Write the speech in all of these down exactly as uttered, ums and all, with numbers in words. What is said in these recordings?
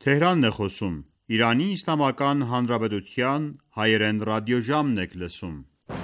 Թեհրանն է խոսում։ Իրանի Իսլամական Հանրապետության հայերեն ռադիոժամն եք լսում։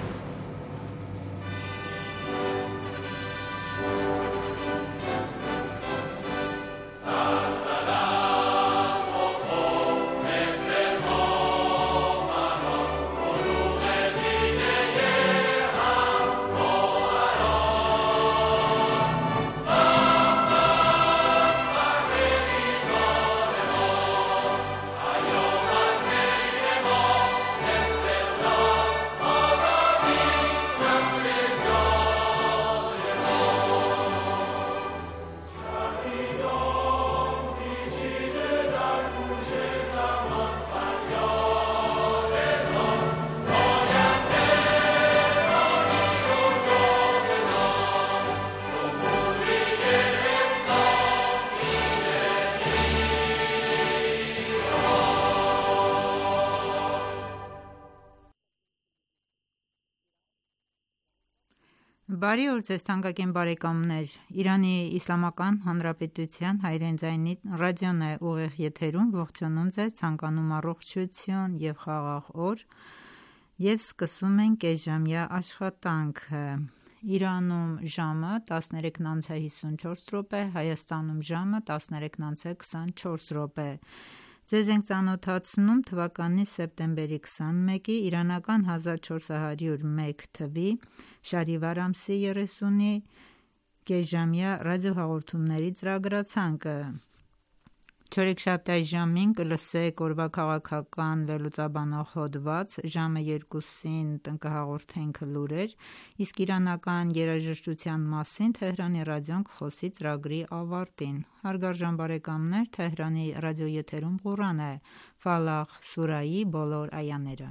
Բարի օր ձեզ թանկագին բարեկամներ, Իրանի Իսլամական Հանրապետության հայերեն ձայնի ռադիոն է ուղիղ եթերում, ողջունում ձեզ, ցանկանում առողջություն և խաղաղ օր և սկսում ենք կեսժամյա աշխատանքը։ Իրանում ժամը տասներեքն անց է հիսունչորս րոպե, Հայաստանում ժամը տասներեքն անց է քսանչորս րոպե։ Ձեզ ենք ծանոթացնում թվականի սեպտեմբերի քսանմեկի իրանական հազար չորս հարյուր մեկ թվի շարիվար ամսի երեսունի կեսժամյա ռադիոհաղորդումների ծրագրացանկը։ Չորեքշաբթի ժամին կլսեք օրվա քաղաքական վերլուծաբանող հոդված, ժամը երկուսին կհաղորդենք լուրեր, իսկ իրանական երաժշտության մասին Թեհրանի ռադիոն կխոսի ծրագրի ավարտին։ Հարգարժան բարեկամներ, Թեհրանի ռադիոեթերում Ղուրան է, Ֆալաղ սուրայի բոլոր այաները։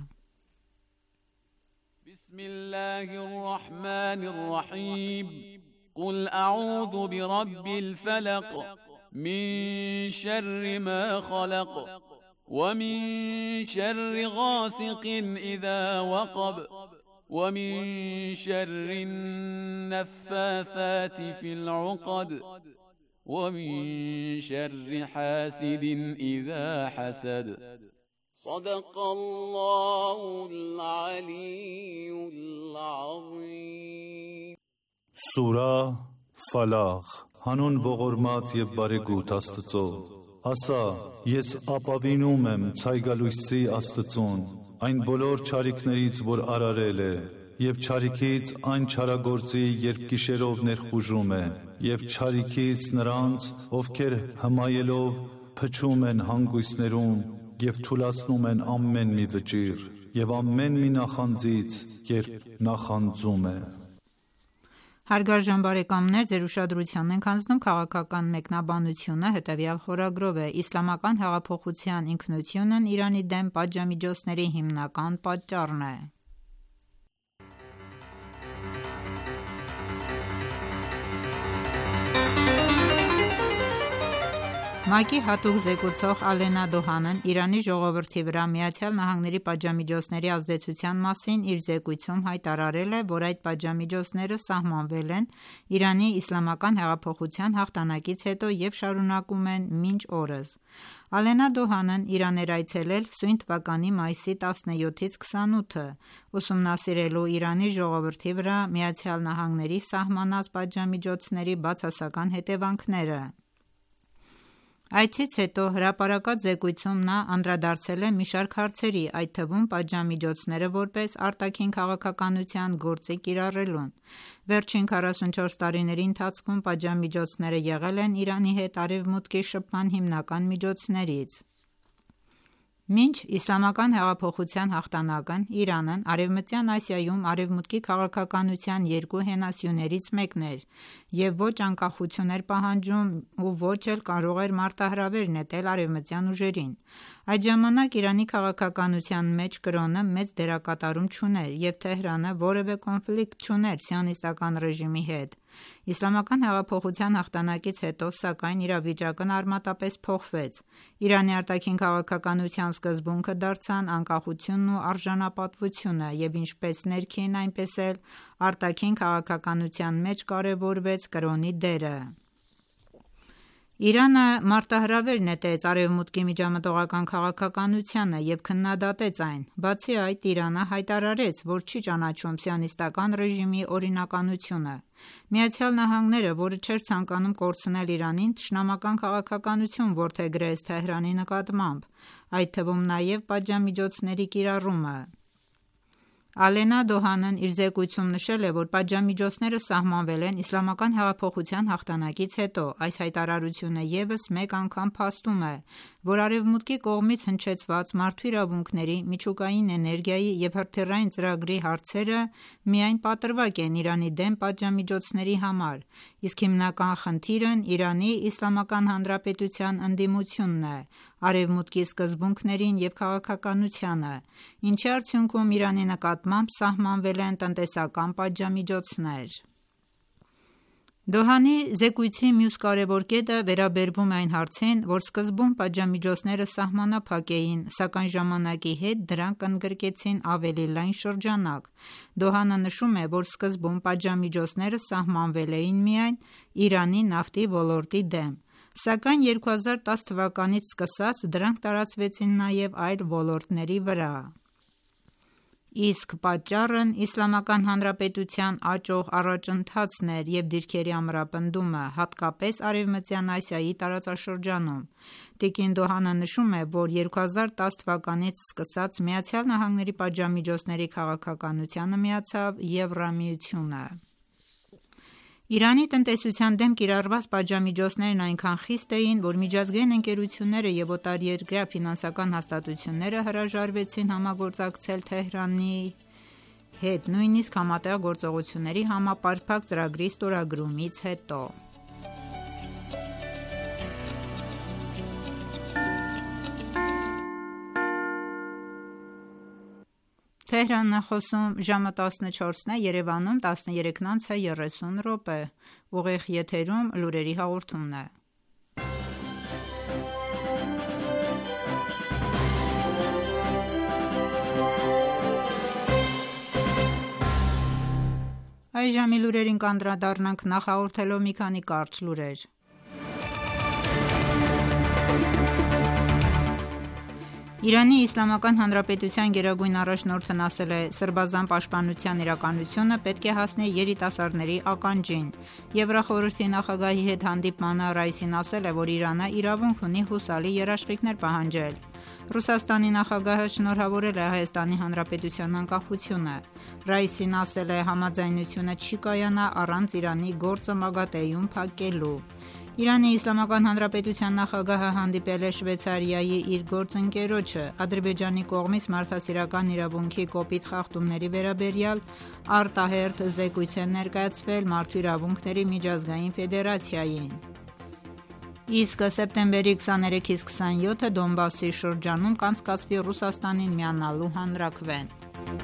Բիսմիլլահիռռահմանիռռահիմ Ղուլ աዑզու բիրաբբիլ ֆալaq من شر ما خلق ومن شر غاسق إذا وقب ومن شر النفاثات في العقد ومن شر حاسد إذا حسد صدق الله العلي العظيم سورة فلاغ Հանուն ողորմած և բարեգութ Աստծո, ասա, ես ապավինում եմ ցայգալույսի Աստծուն, այն բոլոր չարիքներից, որ արարել է, և չարիքից այն չարագործի, երբ գիշերով ներխուժում է, և չարիքից նրանց, ովքեր հմայելով փչում են հանգույցներում և թուլացնում են ամեն մի վճիռ, և ամեն մի նախանձից, երբ նախանձում է։ Հարգարժան բարեկամներ, ձեր ուշադրությանն ենք հանձնում քաղաքական մեկնաբանությունը, հետևյալ խորագրով է. Իսլամական հեղափոխության ինքնությունն Իրանի դեմ պատժամիջոցների հիմնական պատճառն է։ ՄԱԿ-ի հատուկ զեկուցող Ալենա Դոհանն Իրանի ժողովրդի վրա ԱՄՆ-ի պատժամիջոցների ազդեցության մասին իր զեկույցում հայտարարել է, որ այդ պատժամիջոցները սահմանվել են Իրանի իսլամական հեղափոխության հաղթանակից հետո և շարունակում են մինչ օրս։ Ալենա Դոհանն Իրան էր այցելել սույն թվականի մայիսի տասնյոթից քսանութը, ուսումնասիրելու Իրանի ժողովրդի վրա ԱՄՆ-ի սահմանած պատժամիջոցների բացասական հետևանքները։ Այցից հետո հրապարակած զեկույցում նա անդրադարձել է մի շարք հարցերի, այդ թվում պատժամիջոցները որպես արտաքին քաղաքականության գործի կիրառելուն։ Վերջին քառասունչորս տարիների ընթացքում պատժամիջոցները եղել են Իրանի հետ Արևմուտքի շփման հիմնական միջոցներից։ Մինչ իսլամական հեղափոխության հաղթանակն Իրանն Արևմտյան Ասիայում Արևմուտքի քաղաքականության երկու հենասյուներից մեկն էր և ոչ անկախություն էր պահանջում ու ոչ էլ կարող էր մարտահրավեր նետել արևմտյան ուժերին։ Այդ ժամանակ Իրանի քաղաքականության մեջ կրոնը մեծ դերակատարում չուներ և Թեհրանը որևէ կոնֆլիկտ չուներ սիոնիստական ռեժիմի հետ։ Իսլամական հեղափոխության հաղթանակից հետո, սակայն, իրավիճակն արմատապես փոխվեց։ Իրանի արտաքին քաղաքականության սկզբունքը դարձան անկախությունն ու արժանապատվությունը և ինչպես ներքին, այնպես էլ արտաքին քաղաքականության մեջ կարևորվեց կրոնի դերը։ Իրանը մարտահրավեր նետեց Արևմուտքի միջամտողական քաղաքականությանը և քննադատեց այն։ Բացի այդ, Իրանը հայտարարեց, որ չի ճանաչում սիոնիստական ռեժիմի օրինականությունը։ Միացյալ Նահանգները, որը չէր ցանկանում կորցնել Իրանին, թշնամական քաղաքականություն որդեգրեց Թեհրանի նկատմամբ, այդ թվում նաև պատժամիջոցների կիրառումը։ Ալենա Դոհանն իր զեկույցում նշել է, որ պատժամիջոցները սահմանվել են Իսլամական հեղափոխության հաղթանակից հետո։ Այս հայտարարությունը ևս մեկ անգամ փաստում է, որ Արևմուտքի կողմից հնչեցված մարդու իրավունքների, միջուկային էներգիայի և հրթիռային ծրագրի հարցերը միայն պատրվակ են Իրանի դեմ պատժամիջոցների համար, իսկ հիմնական խնդիրն Իրանի Իսլամական Հանրապետության ընդդիմությունն է Արևմուտքի սկզբունքներին և քաղաքականությանը, ինչի արդյունքում Իրանի նկատմամբ սահմանվել են տնտեսական պատժամիջոցներ։ Դոհանի զեկույցի մյուս կարևոր կետը վերաբերվում է այն հարցին, որ սկզբում պատժամիջոցները սահմանափակ էին, սակայն ժամանակի հետ դրանք ընդգրկեցին ավելի լայն շրջանակ։ Դոհանը նշում է, որ սկզբում պատժամիջոցները սահմանվել էին միայն Իրանի նավթի ոլորտի դեմ, սակայն երկու հազար տաս թվականից սկսած դրանք տարածվեցին նաև այլ ոլորտների վրա։ Իսկ պատճառն Իսլամական Հանրապետության աճող առաջընթացն էր և դիրքերի ամրապնդումը, հատկապես Արևմտյան Ասիայի տարածաշրջանում։ Տիկին Դոհանը նշում է, որ երկու հազար տաս թվականից սկսած Միացյալ Նահանգների պատժամիջոցների քաղաքականությանը միացավ Եվրամիությունը։ Իրանի տնտեսության դեմ կիրառված պատժամիջոցներն այնքան խիստ էին, որ միջազգային ընկերությունները և օտարերկրյա ֆինանսական հաստատությունները հրաժարվեցին համագործակցել Թեհրանի հետ, նույնիսկ Համատեղ գործողությունների համապարփակ ծրագրի ստորագրումից հետո։ Թեհրանն է խոսում, ժամը տասնչորսն է, Երևանում տասներեքն անց է երեսուն րոպե, ուղիղ եթերում լուրերի հաղորդումն է։ Այժմի լուրերին կանդրադառնանք, նախ հաղորդելով մի քանի կարճ լուրեր։ Իրանի Իսլամական Հանրապետության գերագույն առաջնորդն ասել է. «Սրբազան պաշտպանության իրականությունը պետք է հասնի երիտասարդների ականջին»։ Եվրախորհրդի նախագահի հետ հանդիպմանը Ռայիսին ասել է, որ Իրանը իրավունք ունի հուսալի երաշխիքներ պահանջել։ Ռուսաստանի նախագահը շնորհավորել է Հայաստանի Հանրապետության անկախությունը։ Ռայիսին ասել է. «Համաձայնությունը չի կայանա առանց Իրանի գործը ՄԱԳԱՏԵ-ում փակելու»։ Իրանի Իսլամական Հանրապետության նախագահը հանդիպել է Շվեյցարիայի իր գործընկերոջը։ Ադրբեջանի կողմից մարդասիրական իրավունքի կոպիտ խախտումների վերաբերյալ արտահերթ զեկույց է ներկայացվել Մարդու իրավունքների միջազգային ֆեդերացիային։ Իսկ սեպտեմբերի քսաներեքից քսանյոթը Դոնբասի շրջանում կանցկացվի Ռուսաստանին միանալու հանրաքվեն։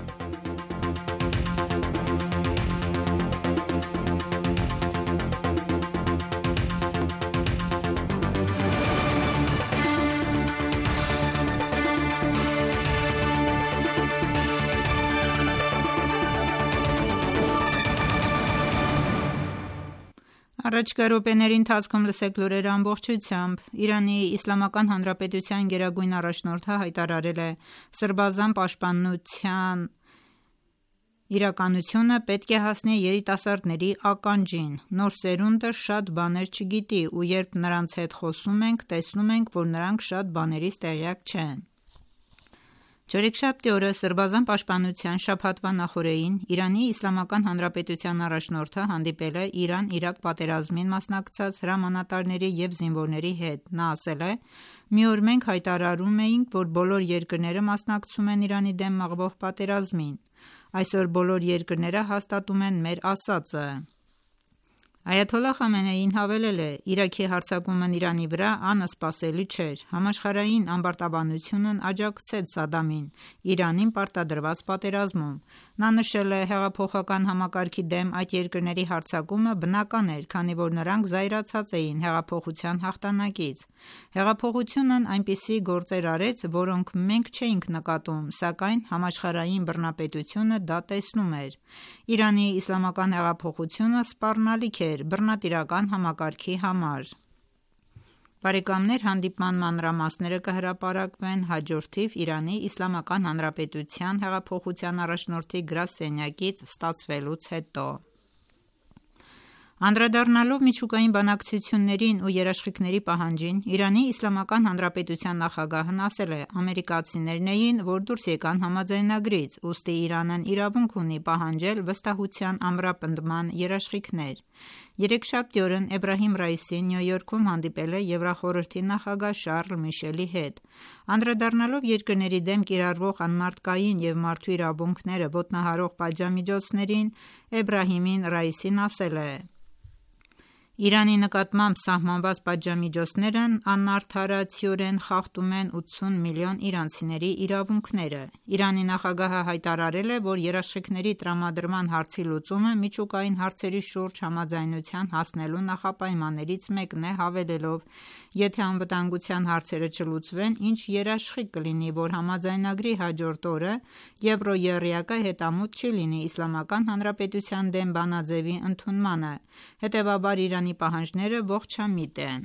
Առաջկա րոպեների ընթացքում լսեք լուրերը ամբողջությամբ։ Իրանի Իսլամական Հանրապետության գերագույն առաջնորդը հայտարարել է. «Սրբազան պաշտպանության իրականությունը պետք է հասնի երիտասարդների ականջին։ Նոր սերունդը շատ բաներ չգիտի, ու երբ նրանց հետ խոսում ենք, տեսնում ենք, որ նրանք շատ բաներից տեղյակ չեն»։ Չորեքշաբթի օրը Սրբազան պաշտպանության շաբաթվա նախօրեին Իրանի Իսլամական Հանրապետության առաջնորդը հանդիպել է Իրան-Իրաք պատերազմին մասնակցած հրամանատարների և զինվորների հետ։ Նա ասել է. «Մի օր մենք հայտարարում էինք, որ բոլոր երկրները մասնակցում են Իրանի դեմ մղվող պատերազմին։ Այսօր բոլոր երկրները հաստատում են մեր ասածը»։ Այաթոլլահ Խամենեին հավելել է. «Իրաքի հարձակումն Իրանի վրա անսպասելի չէր։ Համաշխարհային ամբարտավանությունն աջակցեց Սադամին Իրանին պարտադրված պատերազմում»։ Նա նշել է. «Հեղափոխական համակարգի դեմ այդ երկրների հարձակումը բնական էր, քանի որ նրանք զայրացած էին հեղափոխության հաղթանակից։ Հեղափոխությունն այնպիսի գործեր արեց, որոնք մենք չէինք նկատում, սակայն համաշխարհային բռնապետությունը դա տեսնում էր։ Իրանի իսլամական հեղափոխությունը սպառնալիք էր բռնատիրական համակարգի համար»։ Բարեկամներ, հանդիպման մանրամասները կհրապարակվեն հաջորդիվ Իրանի Իսլամական Հանրապետության հեղափոխության առաջնորդի գրասենյակից ստացվելուց հետո։ Անդրադառնալով միջուկային բանակցություններին ու երաշխիքների պահանջին, Իրանի Իսլամական Հանրապետության նախագահն ասել է. ամերիկացիներն էին, որ դուրս եկան համաձայնագրից, ուստի Իրանն իրավունք ունի պահանջել վստահության ամրապնդման երաշխիքներ։ Երեքշաբթի օրն Էբրահիմ Ռայիսին Նյու Յորքում հանդիպել է Եվրախորհրդի նախագահ Շարլ Միշելի հետ։ Անդրադառնալով երկրների դեմ կիրառվող անմարդկային և մարդու իրավունքները ոտնահարող պատժամիջոցներին, Էբրահիմին Ռայիսին ասել է. Իրանի նկատմամբ սահմանված պատժամիջոցներն անարդարացիորեն խախտում են ութսուն միլիոն իրանցիների իրավունքները։ Իրանի նախագահը հայտարարել է, որ երաշխիքների տրամադրման հարցի լուծումը միջուկային հարցերի շուրջ համաձայնության հասնելու նախապայմաններից մեկն է, հավելելով. Եթե անվտանգության հարցերը չլուծվեն, ինչ երաշխիք կլինի, որ համաձայնագրի հաջորդ օրը եվրոեռյակը հետամուտ չի լինի Իսլամական Հանրապետության դեմ բանաձևի ընդունմանը։ Հետևաբար Իրանի պահանջները ողջամիտ են։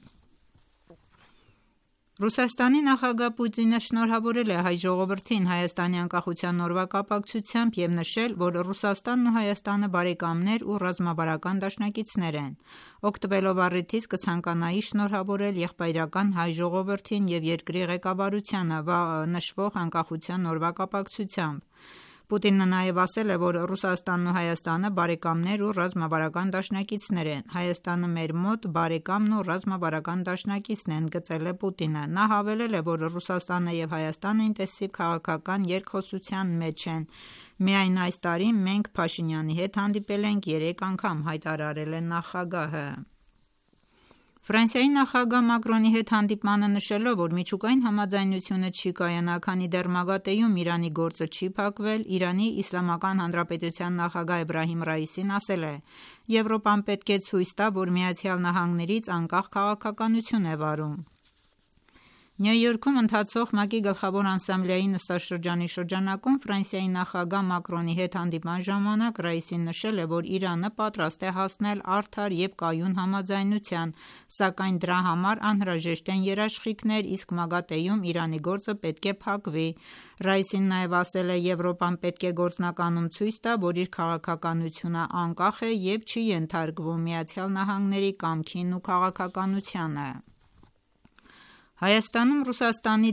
Ռուսաստանի նախագահ Պուտինը շնորհավորել է հայ ժողովրդին Հայաստանի անկախության օրվա կապակցությամբ և նշել, որ Ռուսաստանն ու Հայաստանը բարեկամներ ու ռազմավարական դաշնակիցներ են։ Օգտվելով առիթից կցանկանայի շնորհավորել եղբայրական հայ ժողովրդին և երկրի ղեկավարությանը նշվող անկախության օրվա կապակցությամբ։ Պուտինը նաև ասել է, որ Ռուսաստանն ու Հայաստանը բարեկամներ ու ռազմավարական դաշնակիցներ են։ Հայաստանը մեր մոտ բարեկամն ու ռազմավարական դաշնակիցն են, գծել է Պուտինը։ Նա հավելել է, որ Ռուսաստանը և Հայաստանը ինտենսիվ քաղաքական երկխոսության մեջ են։ Միայն այս տարի մենք Փաշինյանի հետ հանդիպել ենք երեք անգամ, հայտարարել է նախագահը։ Ֆրանսիայի նախագահ Մակրոնի հետ հանդիպմանը նշելով, որ միջուկային համաձայնությունը չի կայանա, քանի դեռ ՄԱԳԱՏԵ-ում Իրանի գործը չի փակվել, Իրանի Իսլամական Հանրապետության նախագահ Էբրահիմ Ռայիսին ասել է. Եվրոպան պետք է ցույց տա, որ Միացյալ Նահանգներից անկախ քաղաքականություն է վարում։ Նյու Յորքում ընթացող ՄԱԿ-ի գլխավոր ասամբլեայի նստաշրջանի շրջանակում Ֆրանսիայի նախագահ Մակրոնի հետ հանդիպման ժամանակ Ռայիսին նշել է, որ Իրանը պատրաստ է հասնել արդար և կայուն համաձայնության, սակայն դրա համար անհրաժեշտ են երաշխիքներ, իսկ ՄԱԳԱՏԵ-ում Իրանի գործը պետք է փակվի։ Ռայիսին նաև ասել է. Եվրոպան պետք է գործնականում ցույց տա, որ իր քաղաքականությունը անկախ է և չի ենթարկվում Միացյալ Նահանգների կամքին ու քաղաքականությանը։ Հայաստանում Ռուսաստանի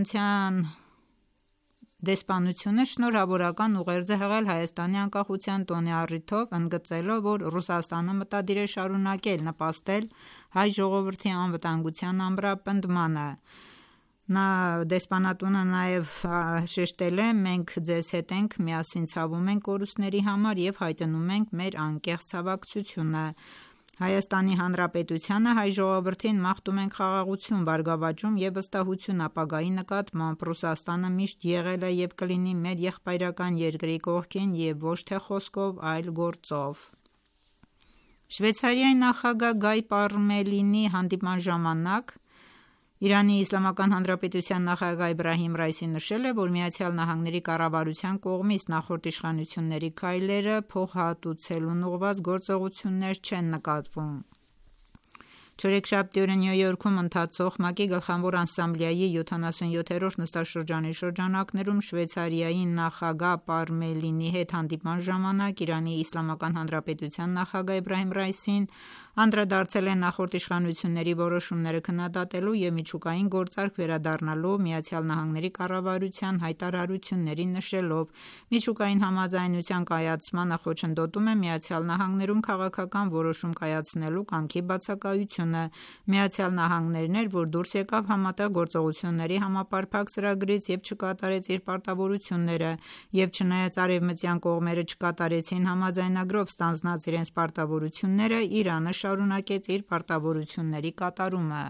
դեսպանությունը շնորհավորական ուղերձ է հղել Հայաստանի անկախության տոնի առիթով, ընդգծելով, որ Ռուսաստանը մտադիր է շարունակել նպաստել հայ ժողովրդի անվտանգության ամրապնդմանը։ Նա դեսպանատունը նաև շեշտել է. մենք ձեզ հետ ենք, միասին ցավում ենք կորուստների համար և հայտնում ենք մեր անկեղծ ցավակցությունը։ Հայաստանի Հանրապետությանը հայ ժողովրդին մաղթում ենք խաղաղություն, բարգավաճում և վստահություն ապագայի նկատմամբ։ Ռուսաստանը միշտ եղել է և կլինի մեր եղբայրական երկրի կողքին և ոչ թե խոսքով, այլ գործով։ Շվեյցարիայի նախագահ Գայ Պարմելինի հանդիպման ժամանակ Իրանի Իսլամական Հանրապետության նախագահ Էբրահիմ Ռայիսին նշել է, որ Միացյալ Նահանգների կառավարության կողմից նախորդ իշխանությունների քայլերը փոխհատուցելուն ուղղված գործողություններ չեն նկատվում։ Չորեքշաբթի օրը Նյու Յորքում ընթացող ՄԱԿ-ի գլխավոր ասամբլեայի յոթանասունյոթերորդ նստաշրջանի շրջանակներում Շվեյցարիայի նախագահ Պարմելինի հետ հանդիպման ժամանակ Իրանի Իսլամական Հանրապետության նախագահ Էբրահիմ Ռայիսին անդրադարձել է նախորդ իշխանությունների որոշումները քննադատելու և միջուկային գործարք վերադառնալու Միացյալ Նահանգների կառավարության հայտարարություններին, նշելով. միջուկային համաձայնության կայացմանը խոչընդոտում է Միացյալ Նահանգներում քաղաքական որոշում կայացնելու կամքի բացակայությունը։ Միացյալ Նահանգներն էր, որ դուրս եկավ Համատեղ գործողությունների համապարփակ ծրագրից և չկատարեց իր պարտավորությունները, և չնայած արևմտյան կողմերը չկատարեցին համաձայնագրով ստանձնած իրենց պարտավորությունները, Իրանը շարունակեց իր պարտավորությունների կատարումը։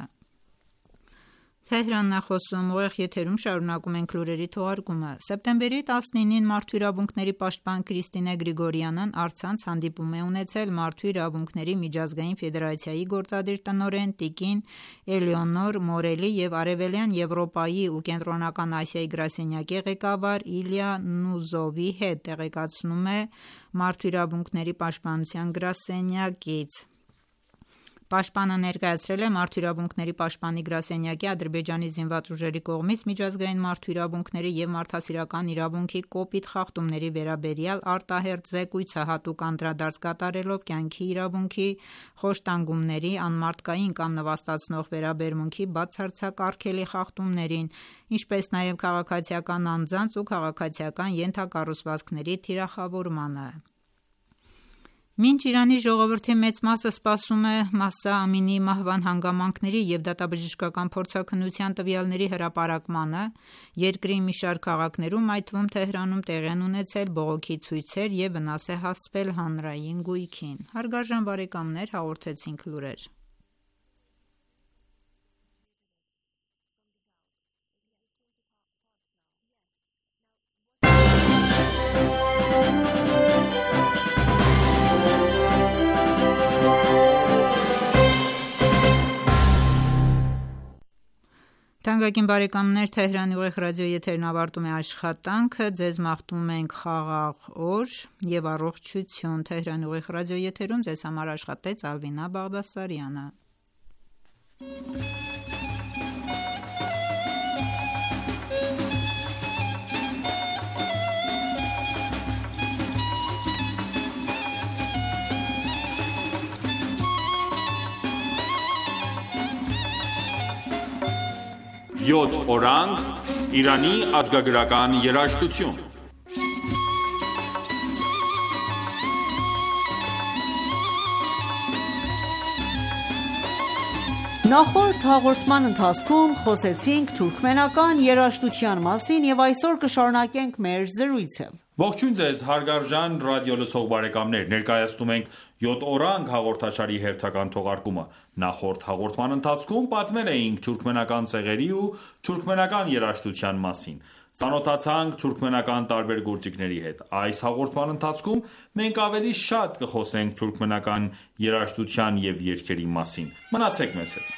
Սեպտեմբերի տասնինին Մարդու իրավունքների պաշտպան Քրիստինե Գրիգորյանն առցանց հանդիպում է ունեցել Մարդու իրավունքների միջազգային ֆեդերացիայի գործադիր տնօրեն տիկին Էլեոնոր Մորելի և Արևելյան Եվրոպայի ու Կենտրոնական Ասիայի գրասենյակի ղեկավար Իլյա Նուզովի հետ, տեղեկացնում է Մարդու իրավունքների պաշտպանության գրասենյակից։ Պաշտպանը ներկայացրել է Մարդու իրավունքների պաշտպանի գրասենյակի Ադրբեջանի զինված ուժերի կողմից միջազգային մարդու իրավունքների և մարդասիրական իրավունքի կոպիտ խախտումների վերաբերյալ արտահերթ զեկույցը հատուկ անդրադարձ կատարելով կյանքի իրավունքի, խոշտանգումների, անմարդկային կամ նվաստացնող վերաբերմունքի բացարձակ արգելի խախտումներին, ինչպես նաև քաղաքացիական անձանց ու քաղաքացիական ենթակառուցվածքների թիրախավորմանը։ Մինչ Իրանի ժողովրդի մեծ մասը սպասում է Մահսա Ամինիի մահվան հանգամանքների և դատաբժշկական փորձաքննության տվյալների հրապարակմանը, երկրի մի շարք քաղաքներում, այդ թվում Թեհրանում, տեղի են ունեցել բողոքի ցույցեր և վնաս է հասցվել հանրային գույքին։ Հարգարժան բարեկամներ, հաղորդեցինք լուրեր։ Թանկագին բարեկամներ, Թեհրանի ուղիղ ռադիոյի եթերն ավարտում է աշխատանքը, ձեզ մաղթում ենք խաղաղ օր և առողջություն։ Թեհրանի ուղիղ ռադիոյի եթերում ձեզ համար աշխատեց Ալվինա Բաղդասարյանը։ Յոթ օրանգ Իրանի ազգագրական երաժշտություն։ Նախորդ հաղորդման ընթացքում խոսեցինք թուրքմենական երաժշտության մասին և այսօր կշարունակենք մեր զրույցը։ Ողջույն ձեզ հարգարժան ռադիոլսող բարեկամներ, ներկայացնում ենք յոթ օրանգ հաղորդաշարի հերթական թողարկումը։ Նախորդ հաղորդման ընթացքում պատմել էինք թուրքմենական ցեղերի ու թուրքմենական երաժշտության մասին։ Ծանոթացանք թուրքմենական տարբեր գործիքների հետ։ Այս հաղորդման ընթացքում մենք ավելի շատ կխոսենք թուրքմենական երաժշտության և երգերի մասին։ Մնացեք մեզ հետ։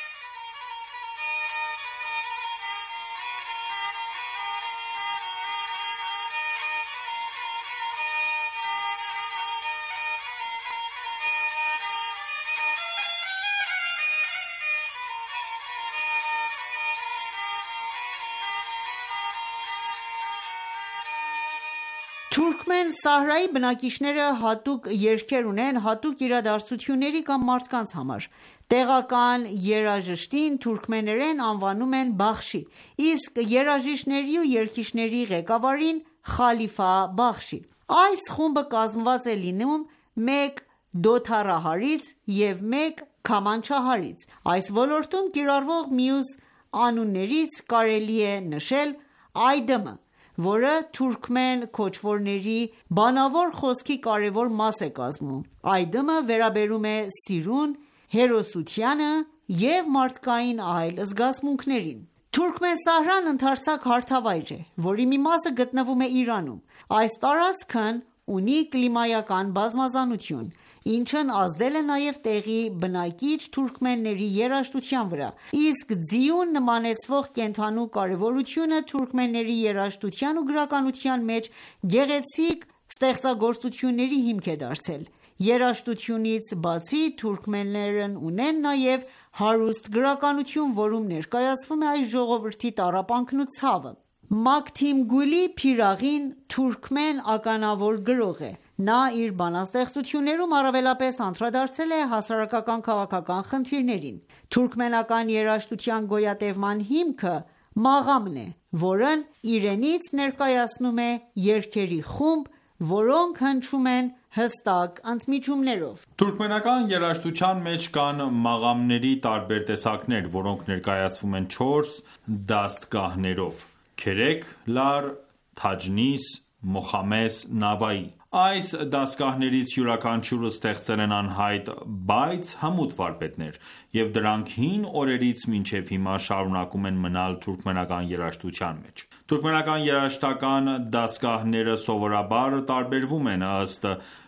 Թուրքմեն Սահրայի բնակիչները հատուկ երգեր ունեն հատուկ իրադարձությունների կամ մարդկանց համար։ Տեղական երաժշտին թուրքմեներեն անվանում են Բախշի, իսկ երաժիշտների ու երգիչների ղեկավարին Խալիֆա Բախշի։ Այս խումբը կազմված է լինում մեկ դոթարահարից և մեկ քամանչահարից։ Այս ոլորտում կիրառվող մյուս անուններից կարելի է նշել Այդմը, որը թուրքմեն քոչվորների բանավոր խոսքի կարևոր մաս է կազմում։ Այդմը վերաբերում է սիրուն, հերոսությանը և մարդկային այլ զգացմունքներին։ Թուրքմեն Սահրան ընդարձակ հարթավայր է, որի մի մասը գտնվում է Իրանում։ Այս տարածքն ունի կլիմայական բազմազանություն, ինչն ազդել է նաև տեղի բնակիչ թուրքմենների երաժշտության վրա, իսկ ձիուն նմանեցվող կենդանու կարևորությունը թուրքմենների երաժշտության ու գրականության մեջ գեղեցիկ ստեղծագործությունների հիմք է դարձել։ Երաժշտությունից բացի թուրքմեններն ունեն նաև հարուստ գրականություն, որում ներկայացվում է այս ժողովրդի տառապանքն ու ցավը։ Մաքթիմգուլի Փիրաղին թուրքմեն ականավոր գրող է։ Նա իր բանաստեղծություններում առավելապես անդրադարձել է հասարակական-քաղաքական խնդիրներին։ Թուրքմենական երաժշտության գոյատևման հիմքը մաղամն է, որն իրենից ներկայացնում է երգերի խումբ, որոնք հնչում են հստակ ընդմիջումներով։ Թուրքմենական երաժշտության մեջ կան մաղամների տարբեր տեսակներ, որոնք ներկայացվում են չորս դաստգահներով՝ քերեկ, լար, թաջնիս, մոխամես, նավայի։ Այս դաստգահներից յուրաքանչյուրը ստեղծել են անհայտ, բայց հմուտ վարպետներ, և դրանք հին օրերից մինչև հիմա շարունակում են մնալ թուրքմենական երաժշտության մեջ։ Թուրքմենական երաժշտական դաստգահները սովորաբար տարբերվում են ըստ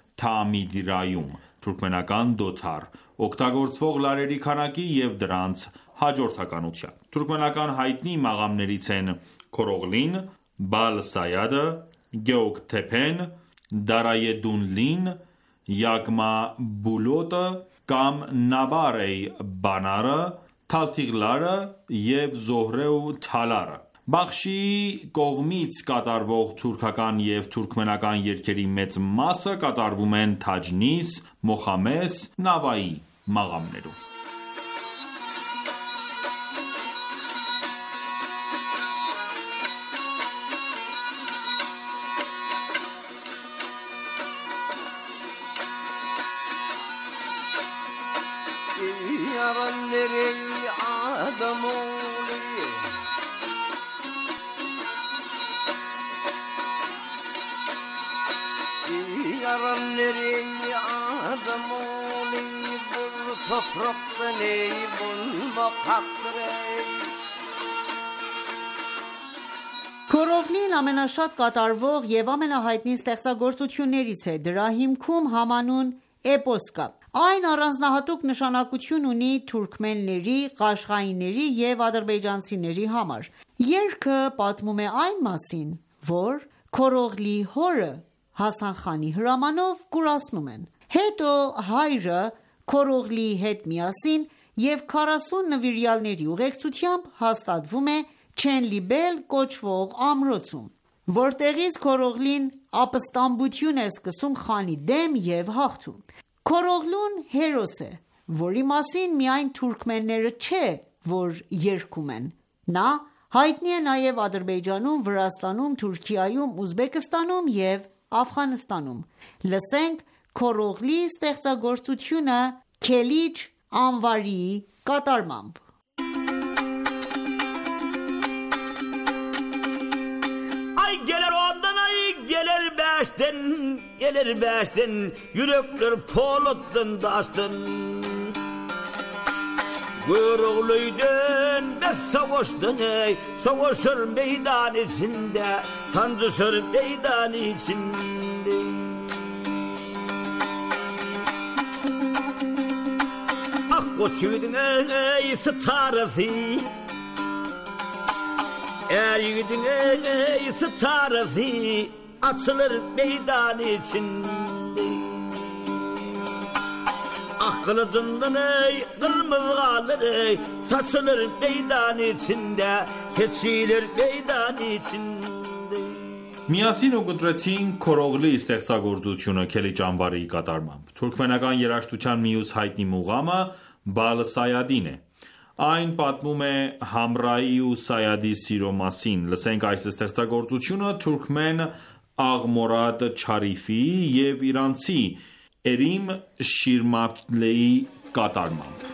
Թամիրայում (թուրքմենական դոթար), օգտագործվող լարերի քանակի և դրանց հաջորդականության։ Թուրքմենական հայտնի մաղամներից են Քորօղլին, Բալ Սայադը, Գեոքթեփեն, Դարայեդունլին, Յագմա Բուլոտը, կամ Նաբար-ե Բանարը, Թալթիղլարը և Զոհրե ու Թալարը։ Բախշիի կողմից կատարվող թուրքական և թուրքմենական երգերի մեծ մասը կատարվում են Թաջնիս, Մոխամես, Նավայի մաղամներում։ Քորողլին ամենաշատ կատարվող և ամենահայտնի ստեղծագործություններից է։ Դրա հիմքում համանուն էպոս կա։ Այն առանձնահատուկ նշանակություն ունի թուրքմենների, ղաշղայիների և ադրբեջանցիների համար։ Երգը պատմում է այն մասին, որ Քորողլիի հորը Հասան խանի հրամանով կուրացնում են։ Հետո հայրը Քորողլիի հետ միասին և քառասուն նվիրյալների ուղեկցությամբ հաստատվում է Չենլիբել կոչվող ամրոցում, որտեղից Քորողլին ապստամբություն է սկսում խանի դեմ և հաղթում։ Քորողլուն հերոս է, որի մասին միայն թուրքմենները չէ, որ երգում են։ Նա հայտնի է նաև Ադրբեջանում, Վրաստանում, Թուրքիայում, Ուզբեկստանում և Աֆղանստանում։ Լսենք Քորողլիի ստեղծագործությունը Քելիջ Անվարիի կատարմամբ։ Ay gelir ondan ay gelir beşten, gelir beşten, yürekler poluttan daştın. Kuyruğluydun ve savaştın ey, savaşır meydan içinde, sancışır meydan içinde. Ah koçuydun ey starası, er yiğidin ey starası, açılır meydan içinde. Ah kılıcından ey kırmızı kalır ey, saçılır meydan içinde, seçilir meydan içinde. Միասին ուղղեցին Քորողլի ստեղծագործությունը Քելիջ Անվարիի կատարմամբ։ Թուրքմենական երաժշտության մյուս հայտնի մուղամը Բալ Սայադին է։ Այն պատմում է Համրայի ու Սայադի սիրո մասին։ Լսենք այս ստեղծագործությունը թուրքմեն Աղմորադ Չարիֆիի և իրանցի Էրիմ Շիրմաթլեի կատարմամբ։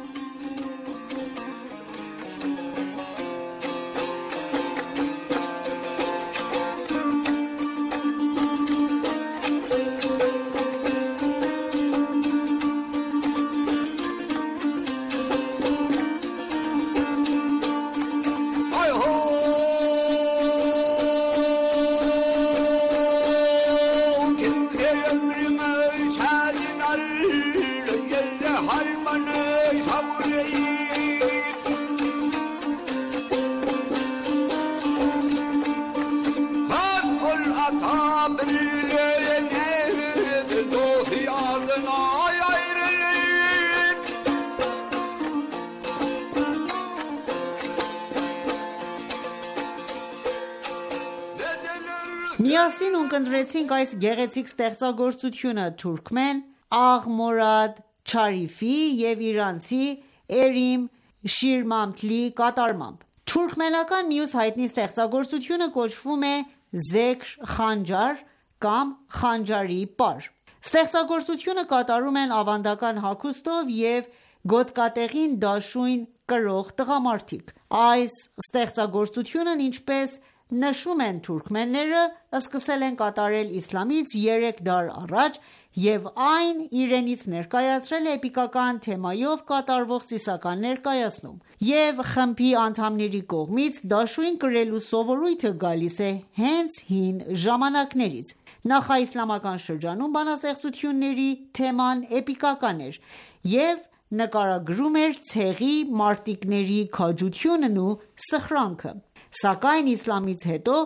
Միասին ունկնդրեցինք այս գեղեցիկ ստեղծագործությունը թուրքմեն Աղմորադ Չարիֆի և իրանցի Էրիմ Շիրմաթլեի կատարմամբ։ Թուրքմենական մյուս հայտնի ստեղծագործությունը կոչվում է Զեքր Խանջար կամ Խանջարի պար։ Ստեղծագործությունը կատարում են ավանդական հագուստով և գոտկատեղին դաշույն կրող տղամարդիկ։ Այս ստեղծագործությունն, ինչպես նշում են թուրքմենները, սկսել են կատարել իսլամից երեք դար առաջ և այն իրենից ներկայացրել էպիկական թեմայով կատարվող ծիսական ներկայացում, և խմբի անդամների կողմից դաշույն կրելու սովորույթը գալիս է հենց հին ժամանակներից։ Նախաիսլամական շրջանում բանաստեղծությունների թեման էպիկական էր և նկարագրում էր ցեղի մարտիկների քաջությունն ու սխրանքը։ Սակայն իսլամից հետո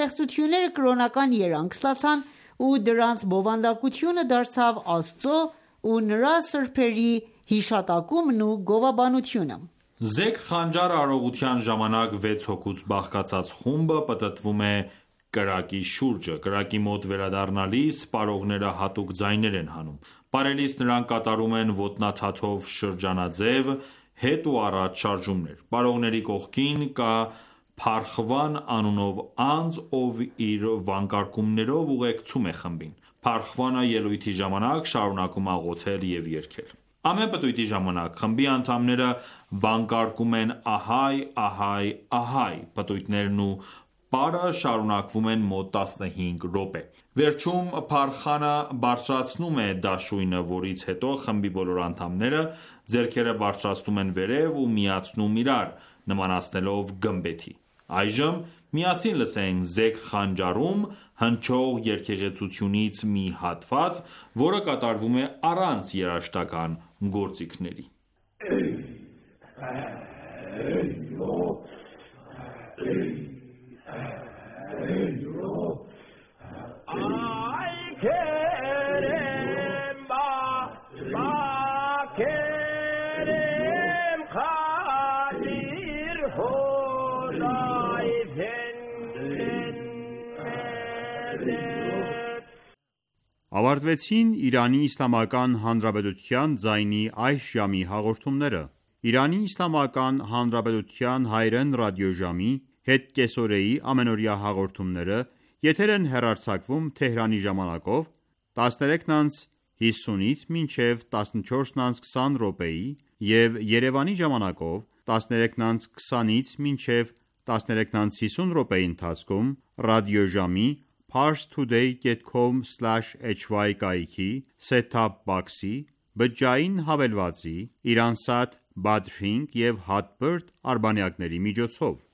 բանաստեղծությունները կրոնական երանգ ստացան ու դրանց բովանդակությունը դարձավ Աստծո ու նրա սրբերի հիշատակումն ու գովաբանությունը։ Զեքր խանջար արարողության ժամանակ վեց հոգուց բաղկացած խումբը պտտվում է կրակի շուրջը։ Կրակի մոտ վերադառնալիս սպառողները հատուկ ձայներ են հանում։ Պարելիս նրանք կատարում են ոտնաթաթով շրջանաձև հետ ու առաջ շարժումներ։ Պարողների կողքին կա Փարխվան անունով անձ, ով իր վանկարկումներով ուղեկցում է խմբին։ Փարխվանը ելույթի ժամանակ շարունակում աղոթել և երգել։ Ամեն պտույտի ժամանակ խմբի անդամները վանկարկում են ահայ, ահայ, ահայ։ Պտույտներն ու պարը շարունակվում են մոտ տասնհինգ րոպե։ Վերջում Փարխանը բարձրացնում է դաշույնը, որից հետո խմբի բոլոր անդամները ձեռքերը բարձրացնում են վերև ու միացնում իրար, նմանացնելով գմբեթի։ Այժմ միասին լսենք Զեքր խանջարում հնչող երգեղեցությունից մի հատված, որը կատարվում է առանց երաժշտական գործիքների։ Ավարտվեցին Իրանի Իսլամական Հանրապետության ձայնի այս ժամի հաղորդումները։ Իրանի Իսլամական Հանրապետության հայրեն ռադիոժամի հետկեսօրեի ամենօրյա հաղորդումները եթեր են հեռարձակվում Թեհրանի ժամանակով տասներեքն անց հիսունից մինչև տասնչորսն անց քսան րոպեի և Երևանի ժամանակով տասներեքն անց քսանից մինչև տասներեքն անց հիսուն րոպեի ընթացքում ռադիոժամի parstoday dot com slash h y կայքի set-top box-ի, բջջային հավելվածի, Iransat, Badrink և Hotbird արբանյակների միջոցով։